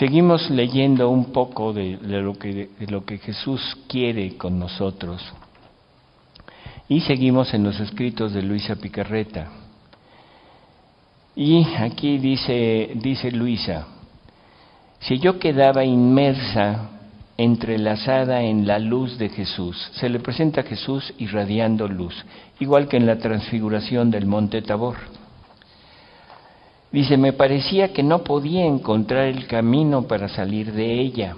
Seguimos leyendo un poco de lo que Jesús quiere con nosotros. Y seguimos en los escritos de Luisa Picarreta. Y aquí dice Luisa: si yo quedaba inmersa, entrelazada en la luz de Jesús, se le presenta a Jesús irradiando luz, igual que en la transfiguración del monte Tabor. Dice, me parecía que no podía encontrar el camino para salir de ella.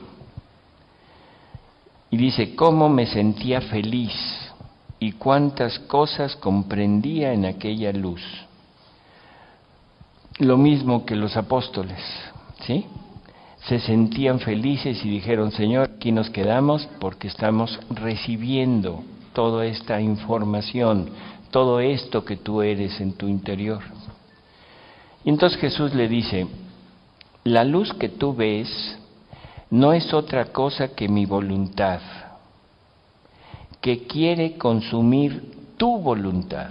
Y dice, cómo me sentía feliz y cuántas cosas comprendía en aquella luz. Lo mismo que los apóstoles, ¿sí? Se sentían felices y dijeron, Señor, aquí nos quedamos porque estamos recibiendo toda esta información, todo esto que tú eres en tu interior. Y entonces Jesús le dice, la luz que tú ves no es otra cosa que mi voluntad, que quiere consumir tu voluntad.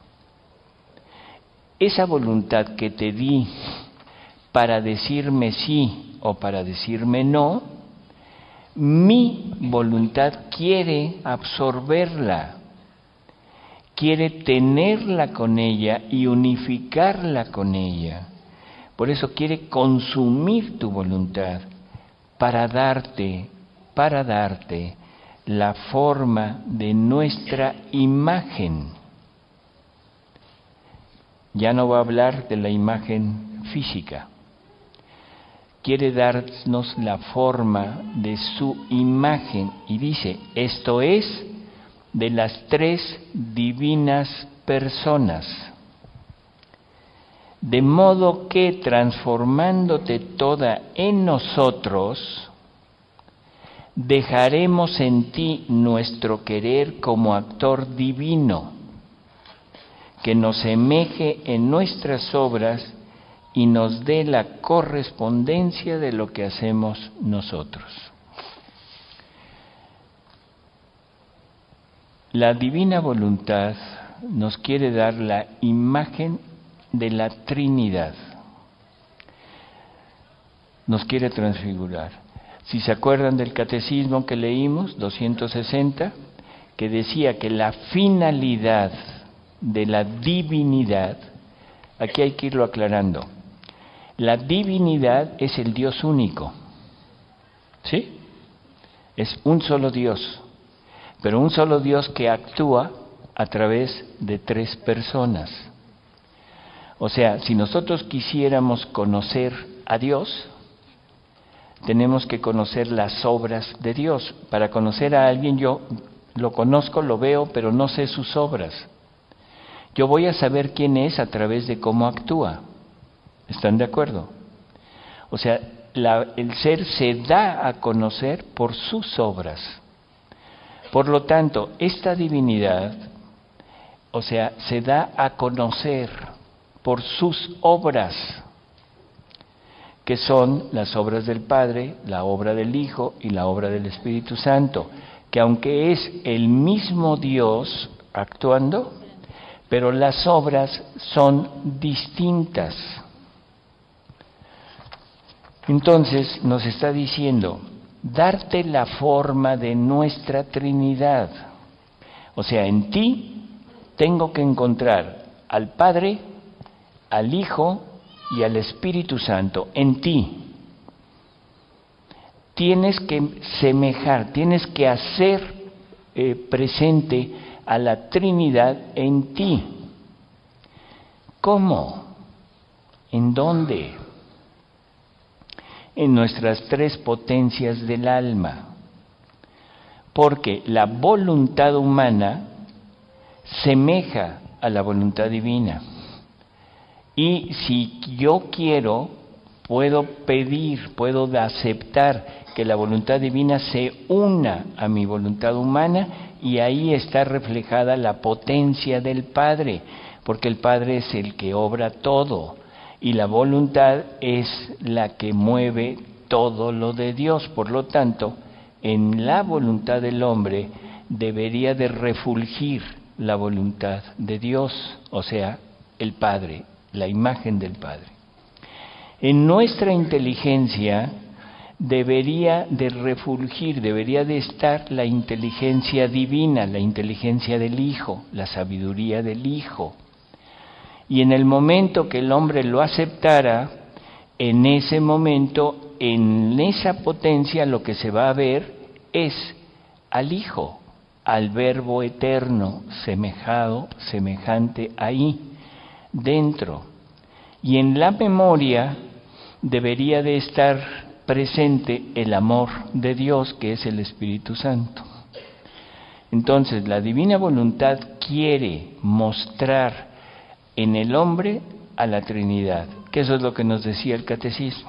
Esa voluntad que te di para decirme sí o para decirme no, mi voluntad quiere absorberla, quiere tenerla con ella y unificarla con ella. Por eso quiere consumir tu voluntad para darte la forma de nuestra imagen. Ya no va a hablar de la imagen física. Quiere darnos la forma de su imagen. Y dice, esto es de las tres divinas personas. De modo que transformándote toda en nosotros, dejaremos en ti nuestro querer como actor divino, que nos semeje en nuestras obras y nos dé la correspondencia de lo que hacemos nosotros. La divina voluntad nos quiere dar la imagen de la Trinidad. Nos quiere transfigurar. Si se acuerdan del catecismo que leímos, 260, que decía que la finalidad de la divinidad, aquí hay que irlo aclarando, la divinidad es el Dios único, ¿sí? Es un solo Dios, pero un solo Dios que actúa a través de tres personas. O sea, si nosotros quisiéramos conocer a Dios, tenemos que conocer las obras de Dios. Para conocer a alguien yo lo conozco, lo veo, pero no sé sus obras. Yo voy a saber quién es a través de cómo actúa. ¿Están de acuerdo? O sea, el ser se da a conocer por sus obras. Por lo tanto, esta divinidad, o sea, se da a conocer por sus obras, que son las obras del Padre, la obra del Hijo y la obra del Espíritu Santo, que aunque es el mismo Dios actuando, pero las obras son distintas. Entonces nos está diciendo, darte la forma de nuestra Trinidad. O sea, en ti tengo que encontrar al Padre, al Hijo y al Espíritu Santo, en ti. Tienes que semejar, tienes que hacer presente a la Trinidad en ti. ¿Cómo? ¿En dónde? En nuestras tres potencias del alma. Porque la voluntad humana semeja a la voluntad divina. Y si yo quiero, puedo pedir, puedo aceptar que la voluntad divina se una a mi voluntad humana, y ahí está reflejada la potencia del Padre, porque el Padre es el que obra todo, y la voluntad es la que mueve todo lo de Dios. Por lo tanto, en la voluntad del hombre debería de refulgir la voluntad de Dios, o sea, el Padre, la imagen del Padre. En nuestra inteligencia debería de refulgir, debería de estar la inteligencia divina, la inteligencia del Hijo, la sabiduría del Hijo. Y en el momento que el hombre lo aceptara, en ese momento, en esa potencia, lo que se va a ver es al Hijo, al Verbo eterno, semejante ahí, dentro. Y en la memoria debería de estar presente el amor de Dios, que es el Espíritu Santo. Entonces, la divina voluntad quiere mostrar en el hombre a la Trinidad, que eso es lo que nos decía el catecismo.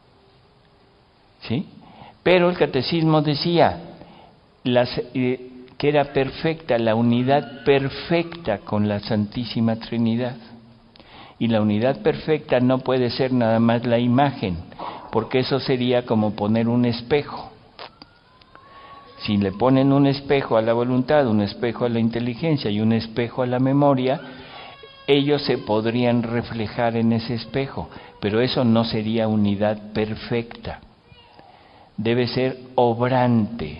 ¿Sí? Pero el catecismo decía que era perfecta, la unidad perfecta con la Santísima Trinidad. Y la unidad perfecta no puede ser nada más la imagen, porque eso sería como poner un espejo. Si le ponen un espejo a la voluntad, un espejo a la inteligencia y un espejo a la memoria, ellos se podrían reflejar en ese espejo, pero eso no sería unidad perfecta. Debe ser obrante,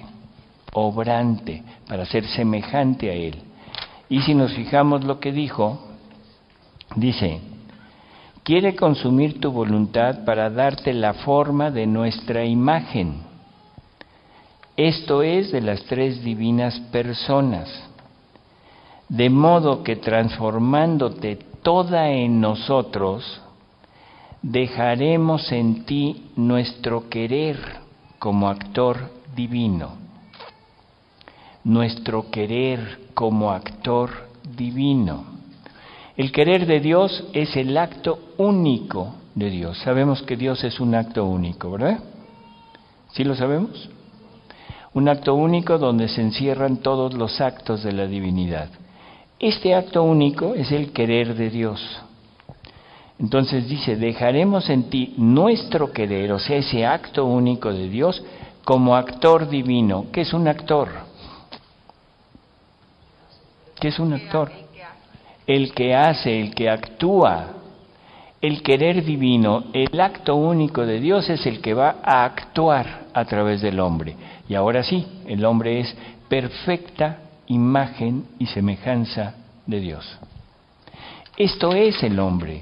para ser semejante a Él. Y si nos fijamos lo que dijo, dice: quiere consumir tu voluntad para darte la forma de nuestra imagen. Esto es de las tres divinas personas. De modo que transformándote toda en nosotros, dejaremos en ti nuestro querer como actor divino. Nuestro querer como actor divino. El querer de Dios es el acto único de Dios. Sabemos que Dios es un acto único, ¿verdad? ¿Sí lo sabemos? Un acto único donde se encierran todos los actos de la divinidad. Este acto único es el querer de Dios. Entonces dice: dejaremos en ti nuestro querer, o sea, ese acto único de Dios, como actor divino. ¿Qué es un actor? ¿Qué es un actor? El que hace, el que actúa. El querer divino, el acto único de Dios, es el que va a actuar a través del hombre. Y ahora sí, el hombre es perfecta imagen y semejanza de Dios. Esto es el hombre.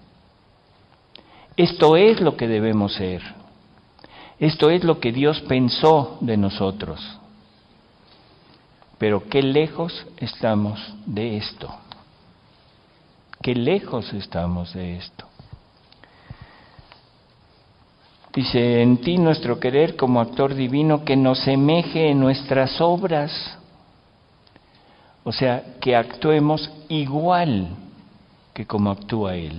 Esto es lo que debemos ser. Esto es lo que Dios pensó de nosotros. Pero qué lejos estamos de esto. Qué lejos estamos de esto. Dice: en ti nuestro querer como actor divino, que nos semeje en nuestras obras. O sea, que actuemos igual que como actúa Él.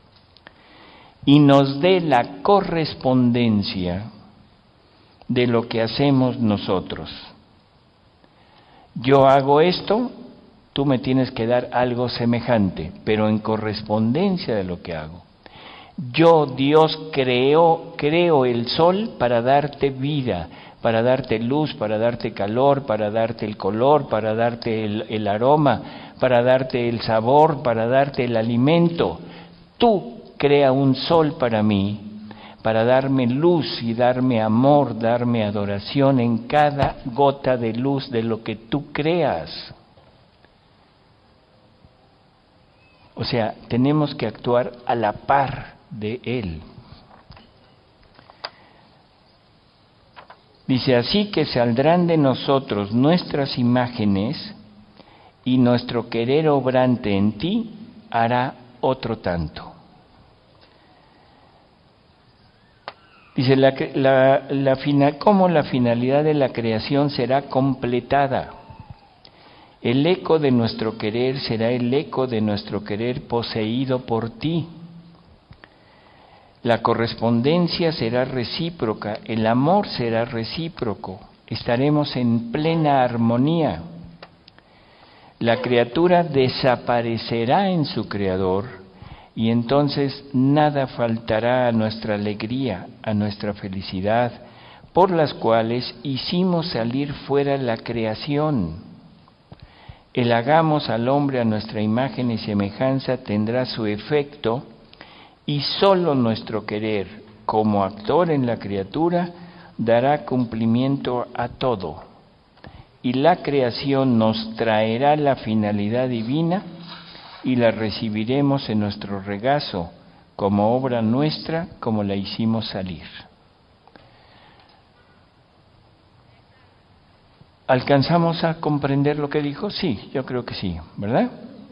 Y nos dé la correspondencia de lo que hacemos nosotros. Yo hago esto, tú me tienes que dar algo semejante, pero en correspondencia de lo que hago. Yo, Dios, creo el sol para darte vida, para darte luz, para darte calor, para darte el color, para darte el aroma, para darte el sabor, para darte el alimento. Tú crea un sol para mí, para darme luz y darme amor, darme adoración en cada gota de luz de lo que tú creas. O sea, tenemos que actuar a la par de Él. Dice: así que saldrán de nosotros nuestras imágenes, y nuestro querer obrante en ti hará otro tanto. Dice: ¿cómo la finalidad de la creación será completada? El eco de nuestro querer será el eco de nuestro querer poseído por ti. La correspondencia será recíproca, el amor será recíproco, estaremos en plena armonía. La criatura desaparecerá en su Creador, y entonces nada faltará a nuestra alegría, a nuestra felicidad, por las cuales hicimos salir fuera la creación. El hagamos al hombre a nuestra imagen y semejanza tendrá su efecto, y solo nuestro querer, como actor en la criatura, dará cumplimiento a todo, y la creación nos traerá la finalidad divina y la recibiremos en nuestro regazo como obra nuestra, como la hicimos salir. ¿Alcanzamos a comprender lo que dijo? Sí, yo creo que sí, ¿verdad?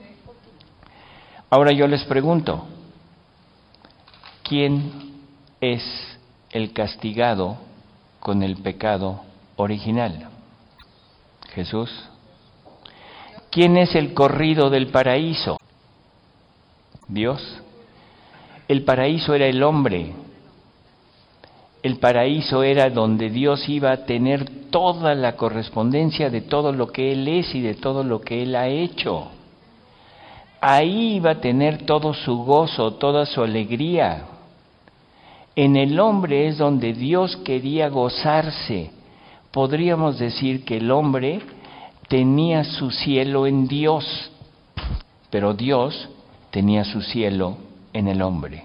Ahora yo les pregunto, ¿quién es el castigado con el pecado original? Jesús. ¿Quién es el corrido del paraíso? Dios. El paraíso era el hombre. El paraíso era donde Dios iba a tener toda la correspondencia de todo lo que Él es y de todo lo que Él ha hecho. Ahí iba a tener todo su gozo, toda su alegría. En el hombre es donde Dios quería gozarse. Podríamos decir que el hombre tenía su cielo en Dios, pero Dios tenía su cielo en el hombre.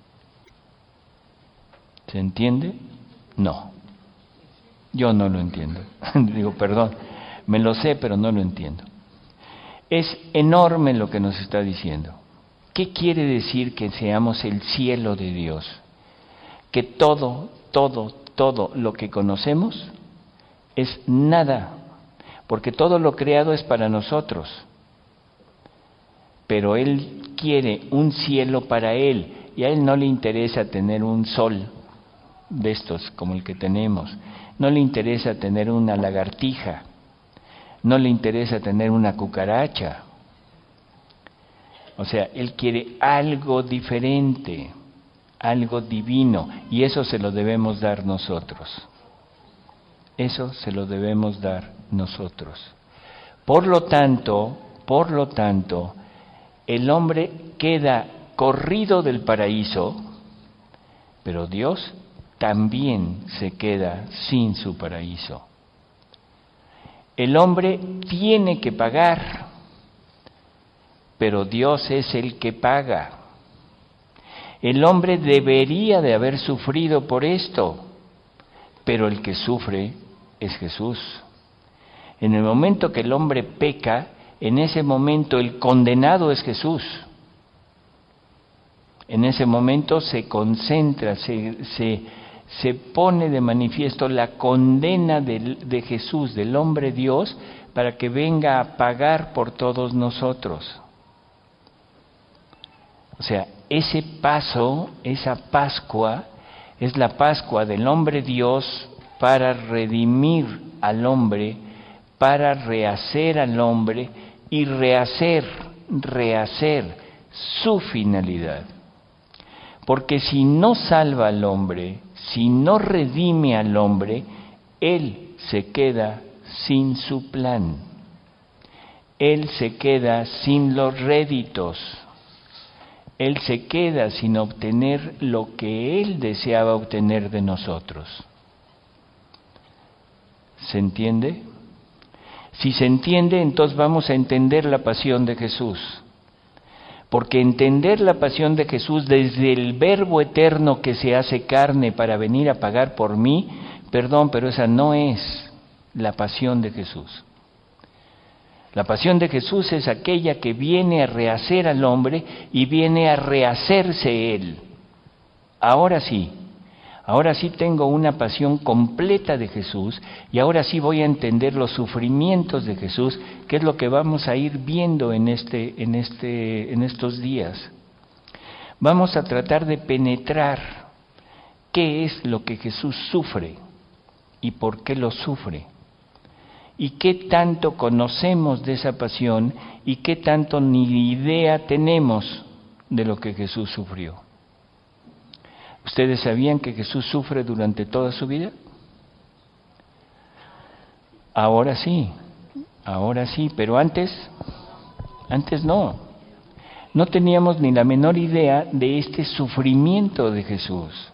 ¿Se entiende? No. Yo no lo entiendo. Digo, perdón, me lo sé, pero no lo entiendo. Es enorme lo que nos está diciendo. ¿Qué quiere decir que seamos el cielo de Dios? Que todo lo que conocemos es nada, porque todo lo creado es para nosotros. Pero Él quiere un cielo para Él, y a Él no le interesa tener un sol de estos como el que tenemos, no le interesa tener una lagartija, no le interesa tener una cucaracha. O sea, Él quiere algo diferente, algo divino, y eso se lo debemos dar nosotros. Eso se lo debemos dar nosotros. Por lo tanto, el hombre queda corrido del paraíso, pero Dios también se queda sin su paraíso. El hombre tiene que pagar, pero Dios es el que paga. El hombre debería de haber sufrido por esto, pero el que sufre es Jesús. En el momento que el hombre peca, en ese momento el condenado es Jesús. En ese momento se concentra, se pone de manifiesto la condena de Jesús, del hombre Dios, para que venga a pagar por todos nosotros. O sea, ese paso, esa Pascua, es la Pascua del hombre Dios para redimir al hombre, para rehacer al hombre y rehacer su finalidad. Porque si no salva al hombre, si no redime al hombre, él se queda sin su plan. Él se queda sin los réditos. Él se queda sin obtener lo que Él deseaba obtener de nosotros. ¿Se entiende? Si se entiende, entonces vamos a entender la pasión de Jesús. Porque entender la pasión de Jesús desde el Verbo eterno que se hace carne para venir a pagar por mí, perdón, pero esa no es la pasión de Jesús. La pasión de Jesús es aquella que viene a rehacer al hombre y viene a rehacerse Él. Ahora sí tengo una pasión completa de Jesús y ahora sí voy a entender los sufrimientos de Jesús, que es lo que vamos a ir viendo en estos días. Vamos a tratar de penetrar qué es lo que Jesús sufre y por qué lo sufre. Y qué tanto conocemos de esa pasión y qué tanto ni idea tenemos de lo que Jesús sufrió. ¿Ustedes sabían que Jesús sufre durante toda su vida? Ahora sí, pero antes no teníamos ni la menor idea de este sufrimiento de Jesús.